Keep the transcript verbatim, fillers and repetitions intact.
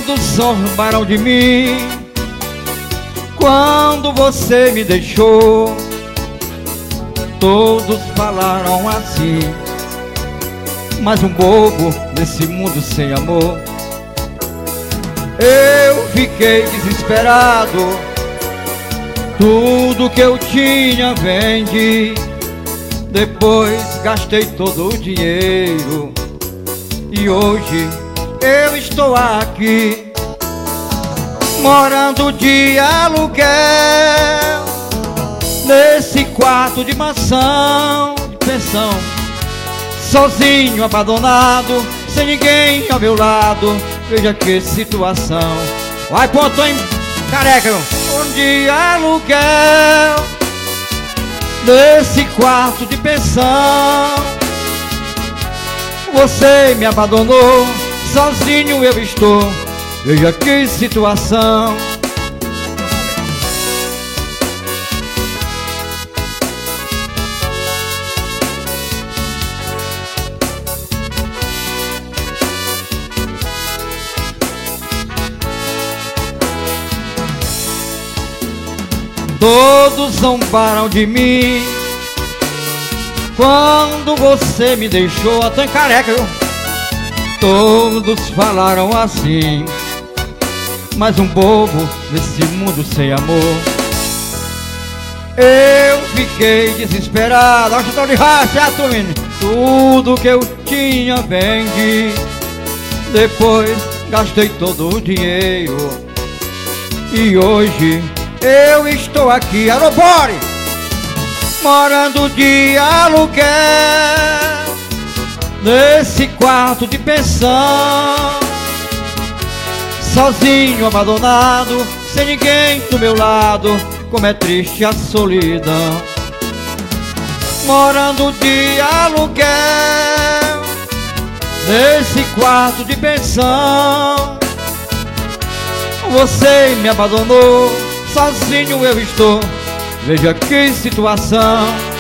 Todos zombaram de mim quando você me deixou. Todos falaram assim, mais um bobo nesse mundo sem amor. Eu fiquei desesperado, tudo que eu tinha vendi. Depois gastei todo o dinheiro e hoje eu estou aqui, morando de aluguel, nesse quarto de mansão, de pensão, sozinho, abandonado, sem ninguém ao meu lado. Veja que situação. Vai, ponto em careca, de aluguel, nesse quarto de pensão. Você me abandonou, sozinho eu estou. Veja que situação. Todos zombaram de mim quando você me deixou. Até careca, viu? Todos falaram assim, mais um bobo nesse mundo sem amor. Eu fiquei desesperado. Olha o chutão de racha, menino. Tudo que eu tinha vendi. Depois gastei todo o dinheiro e hoje eu estou aqui, alô Bore, morando de aluguel, nesse quarto de pensão, sozinho, abandonado, sem ninguém do meu lado. Como é triste a solidão. Morando de aluguel, nesse quarto de pensão. Você me abandonou, sozinho eu estou. Veja que situação.